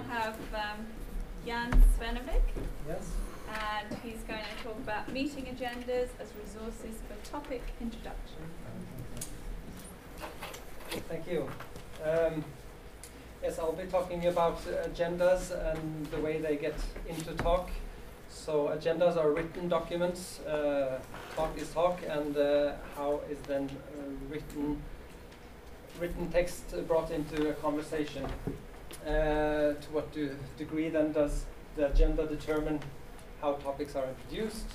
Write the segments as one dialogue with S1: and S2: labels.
S1: now have Jan Svenevik.
S2: Yes.
S1: And he's going to talk about meeting agendas as resources for topic introduction.
S2: Thank you. Yes, I'll be talking about agendas and the way they get into talk. So agendas are written documents, talk is talk, and how is then written text brought into a conversation. To what degree then does the agenda determine how topics are introduced?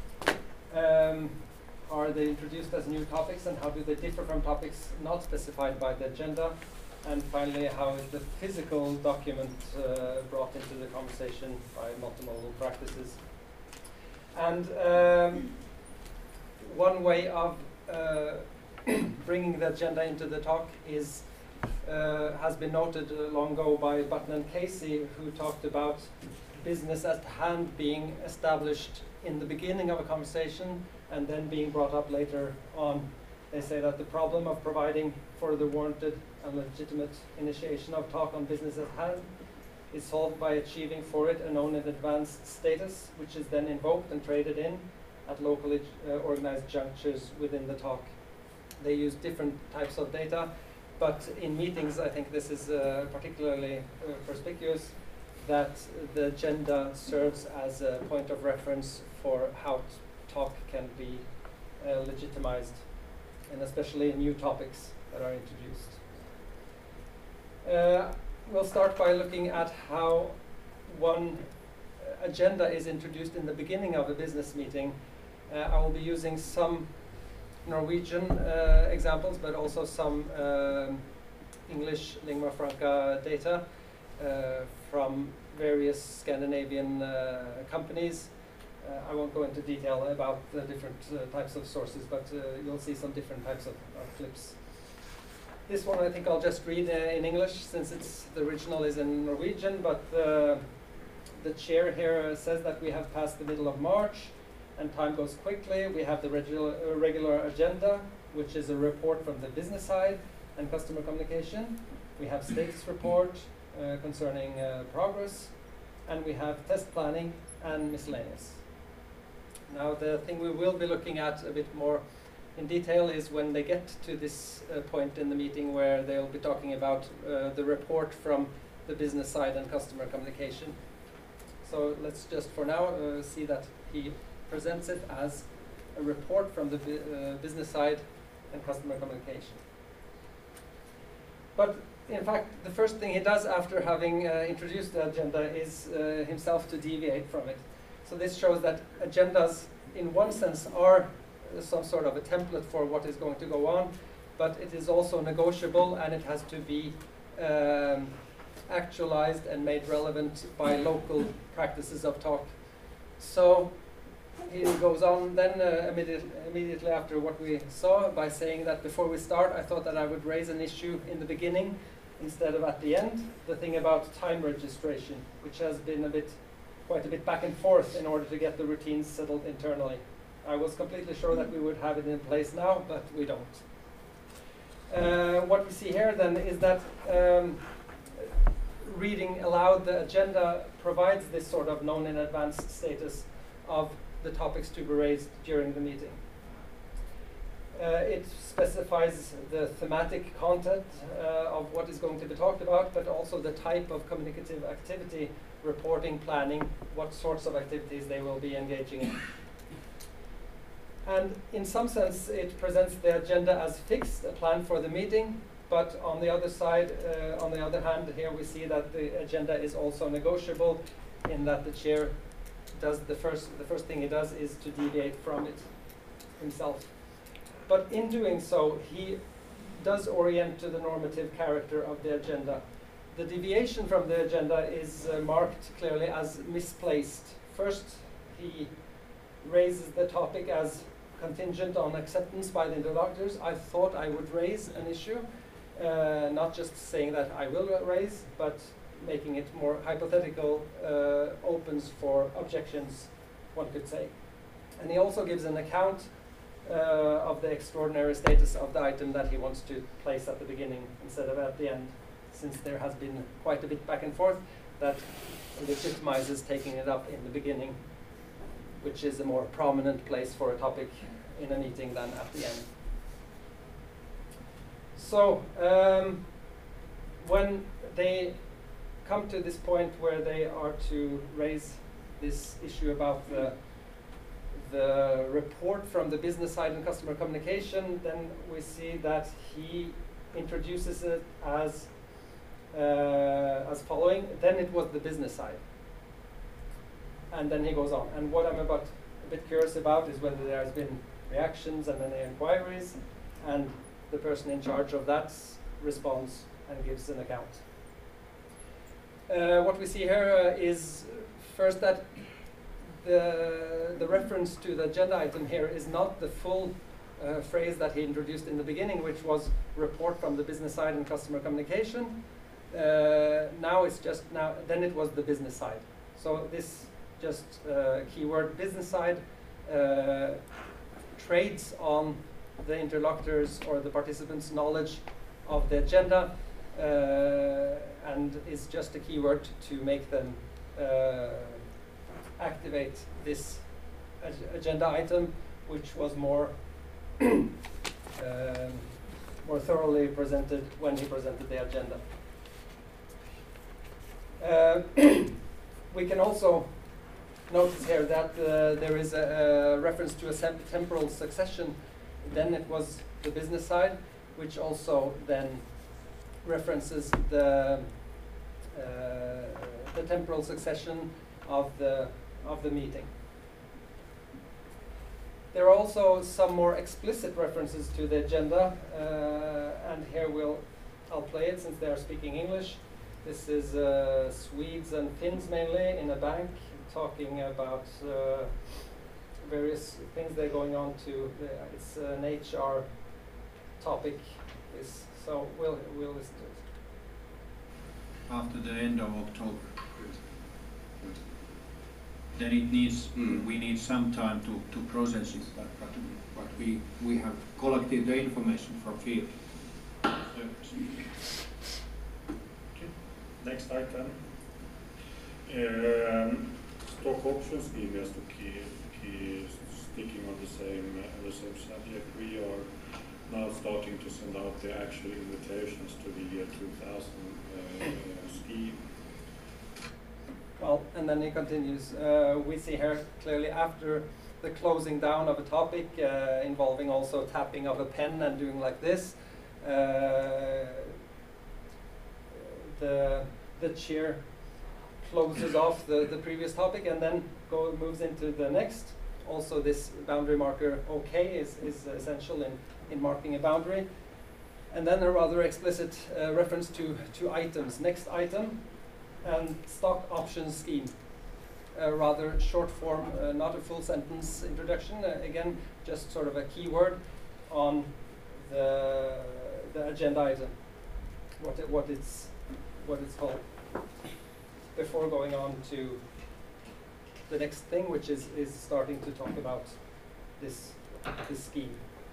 S2: Are they introduced as new topics, and how do they differ from topics not specified by the agenda? And finally, how is the physical document brought into the conversation by multimodal practices? And one way of bringing the agenda into the talk is has been noted long ago by Button and Casey, who talked about business at hand being established in the beginning of a conversation and then being brought up later on. They say that the problem of providing for the warranted and legitimate initiation of talk on business at hand is solved by achieving for it a known in advance status, which is then invoked and traded in at locally organized junctures within the talk. They use different types of data, but in meetings I think this is particularly perspicuous, that the agenda serves as a point of reference for how talk can be legitimized, and especially new topics that are introduced. We'll start by looking at how one agenda is introduced in the beginning of a business meeting. I will be using some Norwegian examples, but also some English lingua franca data from various Scandinavian companies. I won't go into detail about the different types of sources, but you'll see some different types of clips. This one I think I'll just read in English, since the original is in Norwegian, but the chair here says that we have passed the middle of March and time goes quickly. We have the regular agenda, which is a report from the business side and customer communication. We have status report concerning progress, and we have test planning and miscellaneous. Now the thing we will be looking at a bit more in detail is when they get to this point in the meeting where they'll be talking about the report from the business side and customer communication. So let's just for now see that he presents it as a report from the business side and customer communication. But in fact, the first thing he does after having introduced the agenda is himself to deviate from it. So this shows that agendas, in one sense, are some sort of a template for what is going to go on, but it is also negotiable, and it has to be actualized and made relevant by local practices of talk. So he goes on then immediately after what we saw by saying that before we start, I thought that I would raise an issue in the beginning instead of at the end, the thing about time registration, which has been quite a bit back and forth in order to get the routines settled internally. I was completely sure that we would have it in place now, but we don't. What we see here then is that reading aloud the agenda provides this sort of known in advance status of the topics to be raised during the meeting. It specifies the thematic content of what is going to be talked about, but also the type of communicative activity, reporting, planning, what sorts of activities they will be engaging in. And in some sense, it presents the agenda as fixed, a plan for the meeting, but on the other side, on the other hand, here we see that the agenda is also negotiable, in that the chair does the first thing he does is to deviate from it himself. But in doing so, he does orient to the normative character of the agenda. The deviation from the agenda is marked clearly as misplaced. First, he raises the topic as contingent on acceptance by the interlocutors. I thought I would raise an issue, not just saying that I will raise, but making it more hypothetical, opens for objections, one could say. And he also gives an account of the extraordinary status of the item that he wants to place at the beginning instead of at the end, since there has been quite a bit back and forth. that legitimizes taking it up in the beginning, which is a more prominent place for a topic in a meeting than at the end. So when they come to this point where they are to raise this issue about the report from the business side and customer communication, then we see that he introduces it as following. Then it was the business side, and then he goes on. And what I'm a bit curious about is whether there has been reactions and any inquiries, and the person in charge of that responds and gives an account. What we see here is first that the reference to the agenda item here is not the full phrase that he introduced in the beginning, which was report from the business side and customer communication. Now it's just then it was the business side. So this just keyword business side trades on the interlocutors or the participants' knowledge of the agenda and is just a keyword to make them activate this agenda item, which was more more thoroughly presented when he presented the agenda. We can also notice here that there is a reference to a temporal succession. Then it was the business side, which also then references the temporal succession of the meeting. There are also some more explicit references to the agenda, and here I'll play it since they are speaking English. This is Swedes and Finns mainly in a bank talking about various things that are going on to. It's an HR topic. So we'll listen to it.
S3: After the end of October. Then it needs, we need some time to process it, but we have collected the information from field.
S4: Okay. Next item. Stock options scheme, just to keep sticking on the same subject. We are now starting to send out the actual invitations to the year 2000 scheme.
S2: Well, and then he continues. We see here clearly after the closing down of a topic involving also tapping of a pen and doing like this, the chair closes off the previous topic and then moves into the next. Also, this boundary marker OK is essential in marking a boundary. And then a rather explicit reference to two items. Next item and stock options scheme. A rather short form, not a full sentence introduction. Again, just sort of a keyword on the agenda item, what it's called, before going on to the next thing, which is starting to talk about this scheme.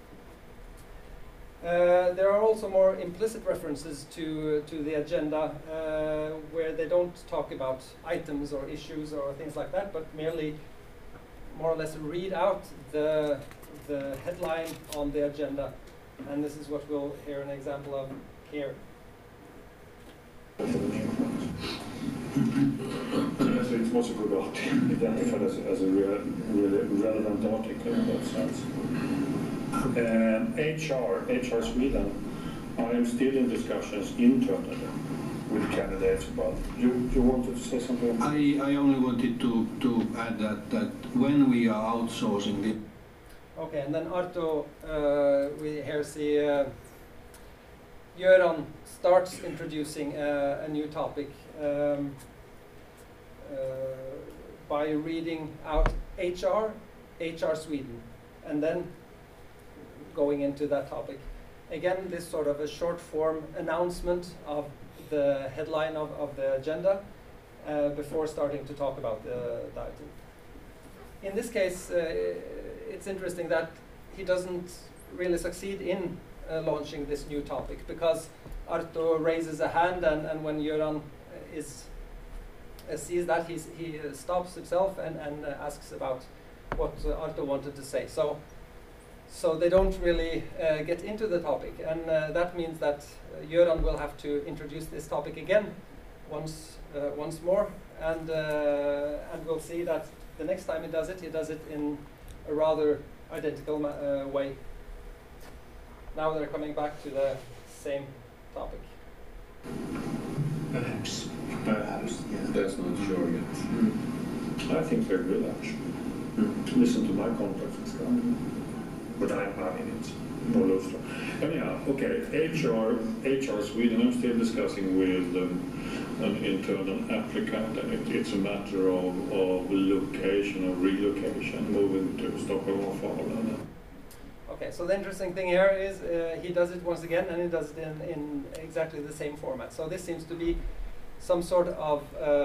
S2: There are also more implicit references to the agenda where they don't talk about items or issues or things like that, but merely more or less read out the headline on the agenda. And this is what we'll hear an example of here.
S4: So it was a good article, identified as a really relevant article in that sense. HR Sweden, I am still in discussions internally with candidates about. You wanted to say something?
S3: I only wanted to add that when we are outsourcing the.
S2: Okay, and then Arto, we here see Göran starts introducing a new topic by reading out HR Sweden, and then going into that topic. Again, this sort of a short form announcement of the headline of the agenda before starting to talk about the item. In this case, it's interesting that he doesn't really succeed in launching this new topic, because Arto raises a hand, and when Göran is sees that, he stops himself and asks about what Arto wanted to say. So they don't really get into the topic, and that means that Göran will have to introduce this topic again once more, and we'll see that the next time he does it in a rather identical way. Now they're coming back to the same topic.
S5: Perhaps, yeah.
S4: That's not sure yet. I think they're good actually. Listen to my conference, but I'm not in it. No love story. Anyhow, okay, HR Sweden, I'm still discussing with an internal applicant, and it's a matter of location or relocation, moving to Stockholm or Falun.
S2: Okay, so the interesting thing here is he does it once again, and he does it in exactly the same format. So this seems to be some sort of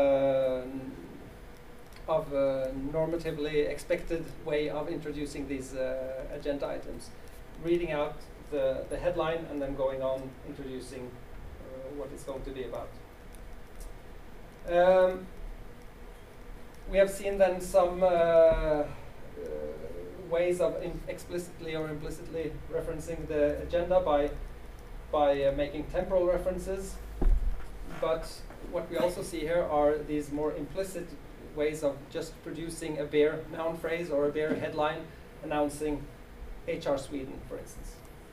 S2: normatively expected way of introducing these agenda items, reading out the headline and then going on introducing what it's going to be about. We have seen then some ways of explicitly or implicitly referencing the agenda by making temporal references, but what we also see here are these more implicit ways of just producing a bare noun phrase or a bare headline announcing HR Sweden, for instance.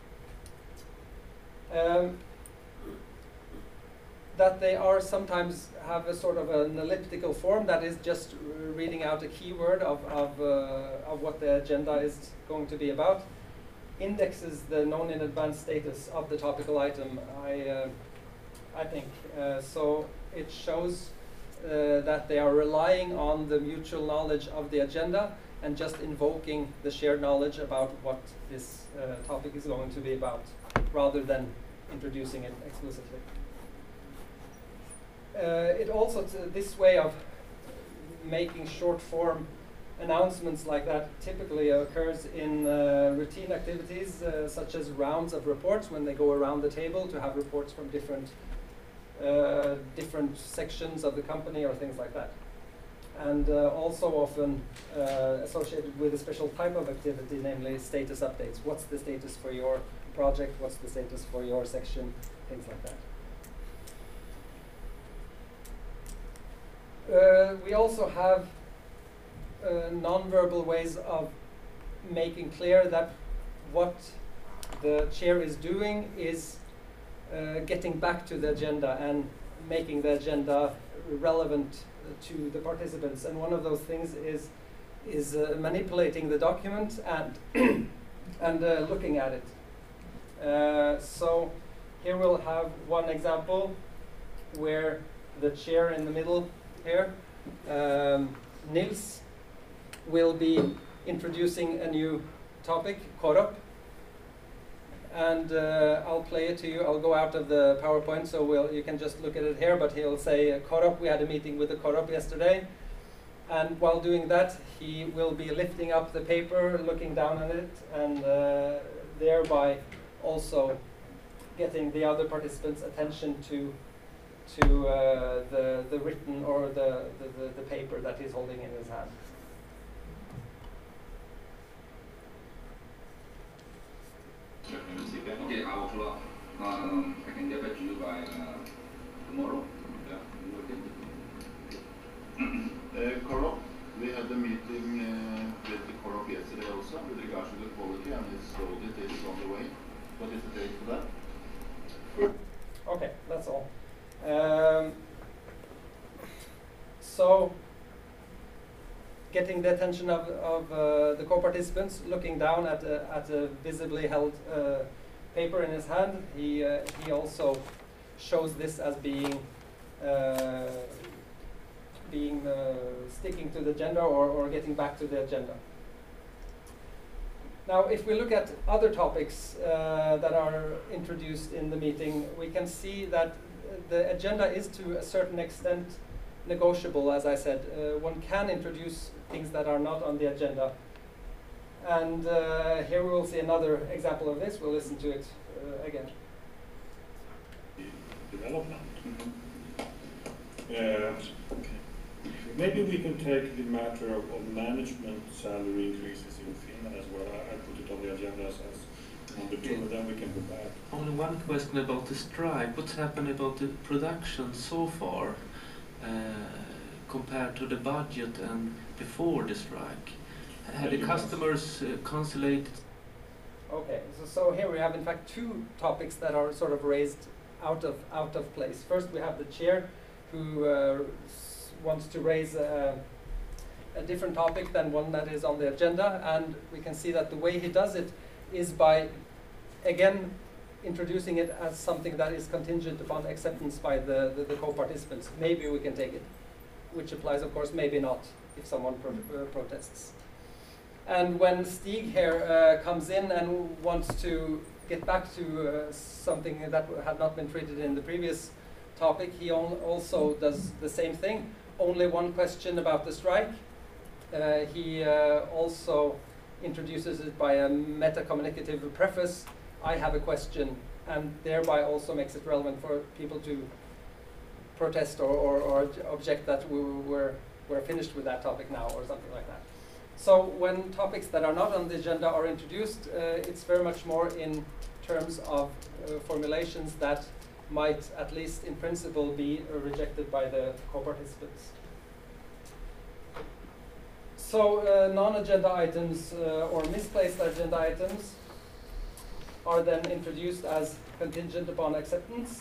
S2: That they are sometimes have a sort of an elliptical form, that is just reading out a keyword of what the agenda is going to be about, indexes the known in advance status of the topical item, I think. So it shows that they are relying on the mutual knowledge of the agenda and just invoking the shared knowledge about what this topic is going to be about, rather than introducing it explicitly. It also, this way of making short form announcements like that typically occurs in routine activities such as rounds of reports, when they go around the table to have reports from different sections of the company or things like that. And also often associated with a special type of activity, namely status updates. What's the status for your project? What's the status for your section? Things like that. We also have non-verbal ways of making clear that what the chair is doing is getting back to the agenda and making the agenda relevant to the participants. And one of those things is manipulating the document and and looking at it. So here we'll have one example where the chair in the middle here, Nils, will be introducing a new topic, Korop. And I'll play it to you. I'll go out of the PowerPoint, so you can just look at it here, but he'll say, Korop, we had a meeting with the Korop yesterday. And while doing that, he will be lifting up the paper, looking down on it, and thereby also getting the other participants' attention to the written or the paper that he's holding in his hand.
S6: Okay, I will follow up. I can get back to you by tomorrow. Yeah.
S5: Korop, we had a meeting with the Korop yesterday also with regards to the quality, and his audit is on the way. What is the date for that?
S2: Okay, that's all. So, getting the attention of the co-participants, looking down at a visibly held paper in his hand, he also shows this as being sticking to the agenda or getting back to the agenda. Now, if we look at other topics that are introduced in the meeting, we can see that the agenda is to a certain extent negotiable, as I said. One can introduce things that are not on the agenda. And here we will see another example of this. We'll listen to it again.
S4: Development. Maybe we can take the matter of management salary increases in Finland as well. I put it on the agenda as number 2, and then we can go back.
S7: Only one question about the strike. What's happened about the production so far compared to the budget and before the strike? Had the customers conciliated?
S2: Okay, so here we have in fact 2 topics that are sort of raised out of place. First, we have the chair who wants to raise a different topic than one that is on the agenda, and we can see that the way he does it is by, again, introducing it as something that is contingent upon acceptance by the co-participants. Maybe we can take it, which applies, of course, maybe not, if someone protests. And when Stig here comes in and wants to get back to something that had not been treated in the previous topic, he also does the same thing. Only one question about the strike. He also introduces it by a meta-communicative preface. I have a question, and thereby also makes it relevant for people to protest or object that we're finished with that topic now, or something like that. So when topics that are not on the agenda are introduced, it's very much more in terms of formulations that might, at least in principle, be rejected by the co-participants. So non-agenda items or misplaced agenda items are then introduced as contingent upon acceptance.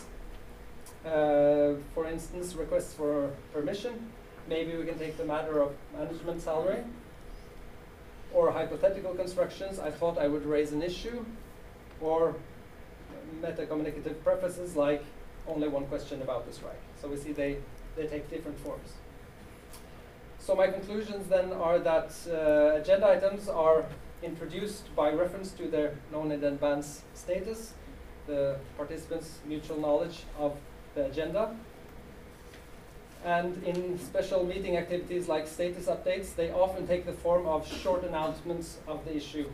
S2: For instance, requests for permission. Maybe we can take the matter of management salary. Or hypothetical constructions, I thought I would raise an issue. Or meta-communicative prefaces like only one question about the strike. So we see they take different forms. So my conclusions then are that agenda items are introduced by reference to their known in advance status, the participants' mutual knowledge of the agenda. And in special meeting activities like status updates, they often take the form of short announcements of the issue.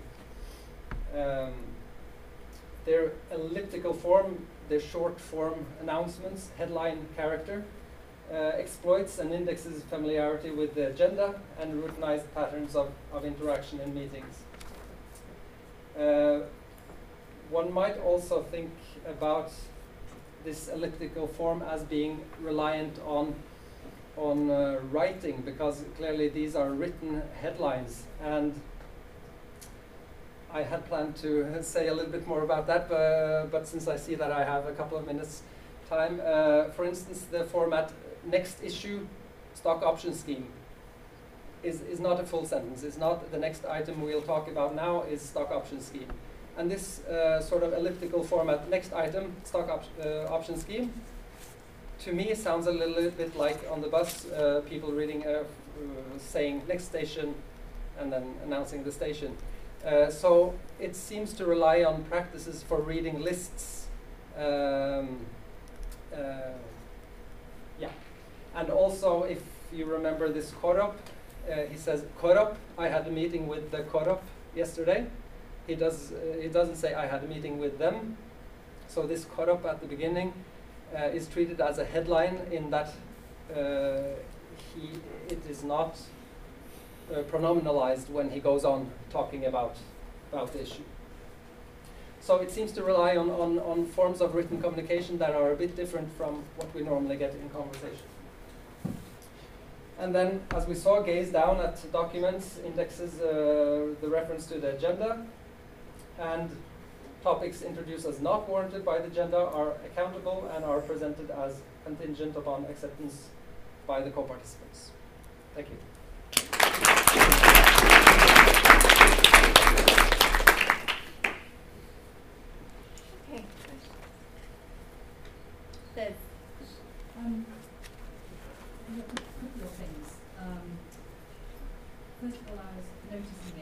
S2: Their elliptical form, their short form announcements, headline character, exploits and indexes familiarity with the agenda and routinized patterns of interaction in meetings. One might also think about this elliptical form as being reliant on writing, because clearly these are written headlines, and I had planned to say a little bit more about that, but since I see that I have a couple of minutes time, for instance, the format next issue stock option scheme is not a full sentence. It's not the next item we'll talk about now is stock option scheme. And this sort of elliptical format, next item, stock option scheme, to me sounds a little bit like on the bus, people reading, saying next station and then announcing the station. So it seems to rely on practices for reading lists. Yeah. And also, if you remember this Korop, he says, Korop, I had a meeting with the Korop yesterday. He doesn't say I had a meeting with them. So this Korop at the beginning is treated as a headline in that it is not pronominalized when he goes on talking about the issue. So it seems to rely on forms of written communication that are a bit different from what we normally get in conversation. And then, as we saw, gaze down at documents, indexes the reference to the agenda, and topics introduced as not warranted by the agenda are accountable and are presented as contingent upon acceptance by the co-participants. Thank you.
S1: Okay. Liz.
S8: A couple of things. First of all, I was noticing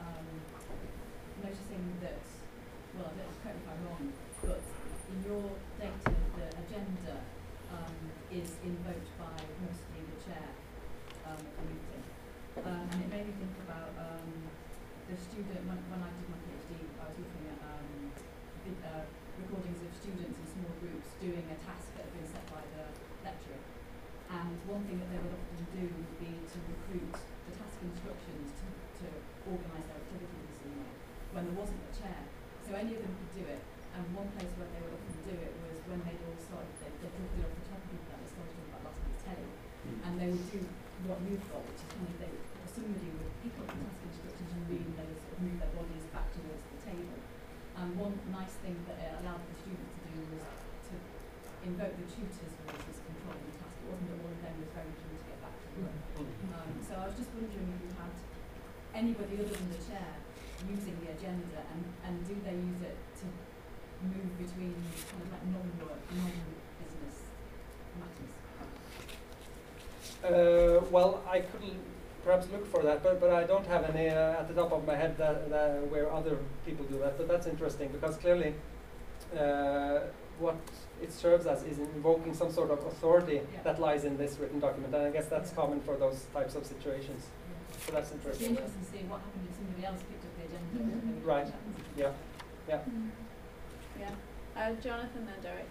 S8: that, well, correct me if I'm wrong, but in your data, the agenda is invoked by mostly the chair of the meeting. And it made me think about the student, when I did my PhD, I was looking at recordings of students in small groups doing a task that had been set by the lecturer. And one thing that they would often do would be to recruit the task instructions to organise their activities in some way when there wasn't a chair. So any of them could do it. And one place where they would often do it was when they'd all started, they drifted off the topic of that, they started talking about last week's telly. And they would do what you've got, which is kind of somebody would pick up the task instructions and really they would sort of move their bodies back towards the table. And one nice thing that it allowed the students to do was to invoke the tutors voices controlling the task. It wasn't that one of them was very keen to get back to work. So I was just wondering if you had anybody other than the chair using the agenda, and do they use it to move between kind of like non-work, non-business matters?
S2: Well, I could perhaps look for that, but I don't have any at the top of my head that where other people do that. But that's interesting because clearly what it serves as is invoking some sort of authority that lies in this written document, and I guess that's common for those types of situations. So that's interesting.
S8: It's interesting to see what happened if somebody else picked up the agenda.
S2: Right. Yeah. Yeah.
S1: Yeah. Jonathan and Derek.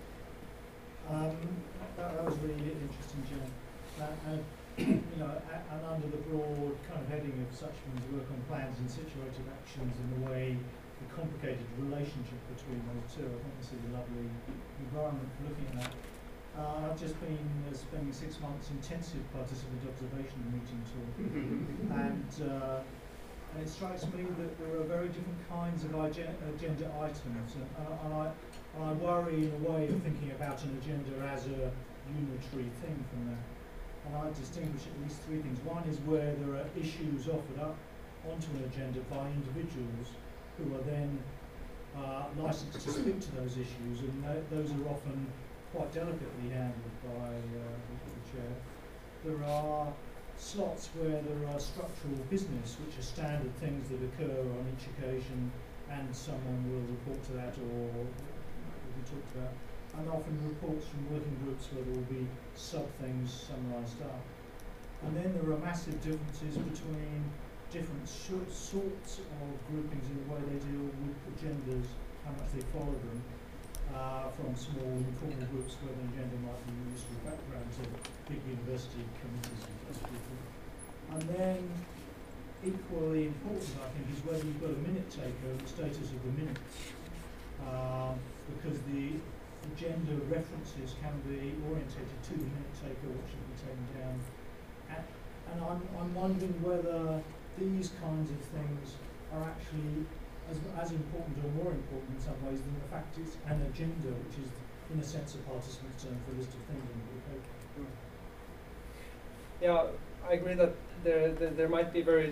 S9: That was really interesting, Jen. You know, and under the broad kind of heading of Suchman's work on plans and situated actions and the way the complicated relationship between those two, I think this is a lovely environment for looking at that. I've just been spending 6 months intensive participant observation meeting tour, and it strikes me that there are very different kinds of agenda items, and I worry in a way of thinking about an agenda as a unitary thing from that. And I distinguish at least 3 things. One is where there are issues offered up onto an agenda by individuals who are then licensed to speak to those issues, and those are often quite delicately handled by the chair. There are slots where there are structural business, which are standard things that occur on each occasion, and someone will report to that or will be talked about. And often reports from working groups where there will be sub-things summarised up. And then there are massive differences between different sorts of groupings in the way they deal with agendas, how much they follow them, from small informal groups where the agenda might be used for backgrounds of big university committees and such people. And then equally important, I think, is whether you've got a minute taker, the status of the minutes, because the agenda references can be orientated to the minute taker, what should be taken down. And I'm wondering whether these kinds of things are actually as important or more important in some ways than the fact it's an agenda, which is in a sense a participant term for a list of things on the paper.
S2: Yeah, I agree that there might be very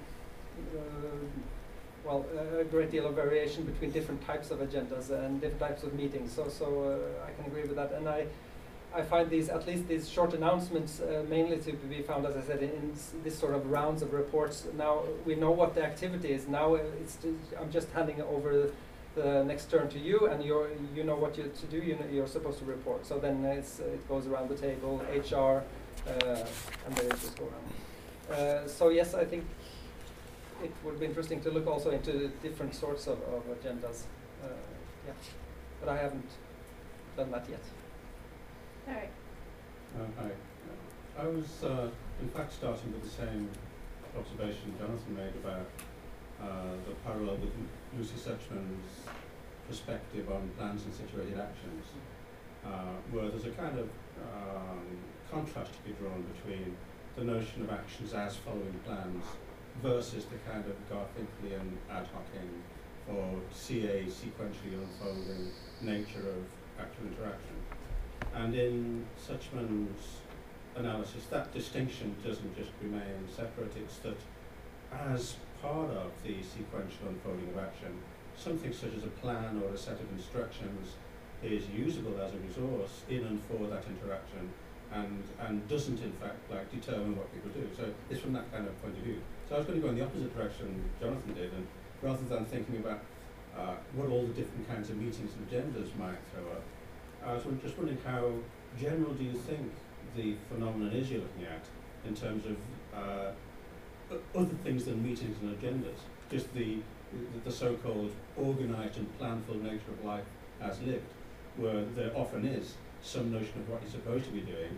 S2: a great deal of variation between different types of agendas and different types of meetings. So I can agree with that, and I find these, at least these short announcements, mainly to be found, as I said, in this sort of rounds of reports. Now we know what the activity is. Now I'm just handing over the next turn to you, and you know what to do. You're supposed to report. So then it goes around the table, HR, and then it just go around. So yes, I think it would be interesting to look also into different sorts of agendas. Yeah, but I haven't done that yet.
S1: Derek.
S10: Hi. I was in fact starting with the same observation Jonathan made about the parallel with Lucy Suchman's perspective on plans and situated actions, where there's a kind of contrast to be drawn between the notion of actions as following plans versus the kind of Garfinklian ad hocing or CA sequentially unfolding nature of actual interaction. And in Suchman's analysis, that distinction doesn't just remain separate, it's that as part of the sequential unfolding of action, something such as a plan or a set of instructions is usable as a resource in and for that interaction, and doesn't in fact determine what people do. So it's from that kind of point of view. So I was going to go in the opposite direction Jonathan did, and rather than thinking about what all the different kinds of meetings and agendas might throw up, I was just wondering how general do you think the phenomenon is you're looking at in terms of other things than meetings and agendas, just the so-called organised and planful nature of life as lived, where there often is some notion of what you're supposed to be doing,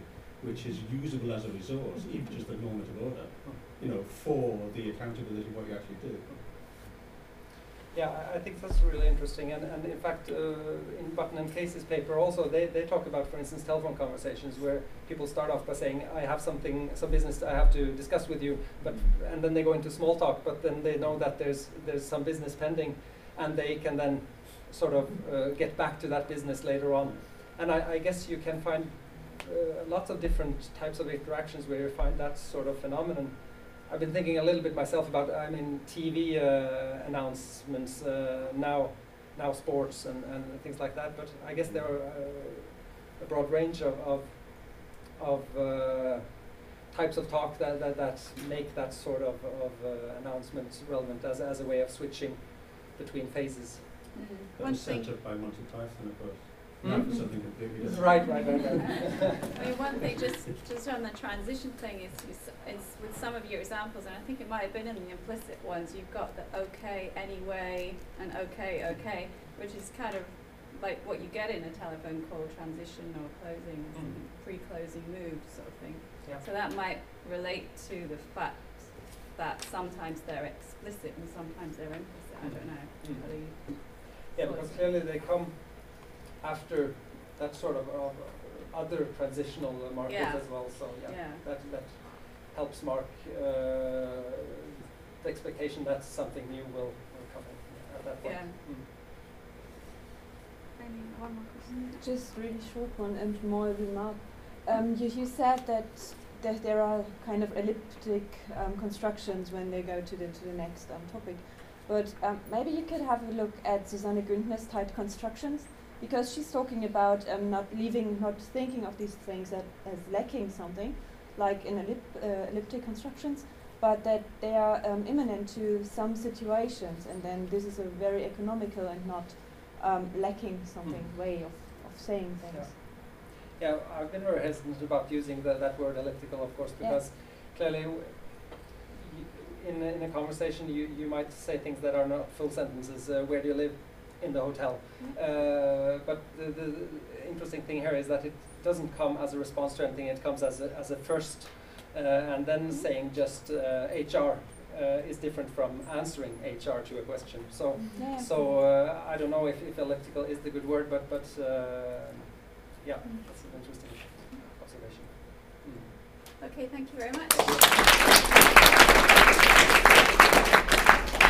S10: which is usable as a resource, even just the normative order, you know, for the accountability of what you actually do.
S2: Yeah, I think that's really interesting, and in fact, in Button and Casey's paper also, they talk about, for instance, telephone conversations where people start off by saying, I have some business I have to discuss with you, and then they go into small talk, but then they know that there's some business pending, and they can then sort of get back to that business later on. And I guess you can find lots of different types of interactions where you find that sort of phenomenon. I've been thinking a little bit myself about, I mean, TV announcements, now sports and things like that, but I guess there are a broad range of types of talk that make that sort of announcement relevant as a way of switching between phases.
S10: That was set up by Monty Python, of course.
S2: Mm-hmm.
S10: Not for something completely different.
S2: Right.
S1: I mean, one thing just on the transition thing is with some of your examples, and I think it might have been in the implicit ones, you've got the okay, anyway, and okay, which is kind of like what you get in a telephone call transition or closing, pre-closing move sort of thing.
S2: Yeah.
S1: So that might relate to the fact that sometimes they're explicit and sometimes they're implicit. I don't know. How do you
S2: Yeah, because clearly they come after that sort of other transitional markets as well. So that helps mark the expectation that something new will come in at that point.
S1: Yeah. One more question.
S11: Just really short one and more remark. You said that there are kind of elliptic constructions when they go to the next topic, but maybe you could have a look at Susanne Güntner's tight constructions, because she's talking about not thinking of these things as lacking something, like in elliptic constructions, but that they are immanent to some situations, and then this is a very economical and not lacking something way of saying things.
S2: Yeah, I've been very hesitant about using that word elliptical, of course, because clearly in a conversation you might say things that are not full sentences. Where do you live? In the hotel. But the interesting thing here is that it doesn't come as a response to anything. It comes as a first, and then saying just HR is different from answering HR to a question. So I don't know if elliptical is the good word, but yeah, that's an interesting observation.
S1: Okay, thank you very much.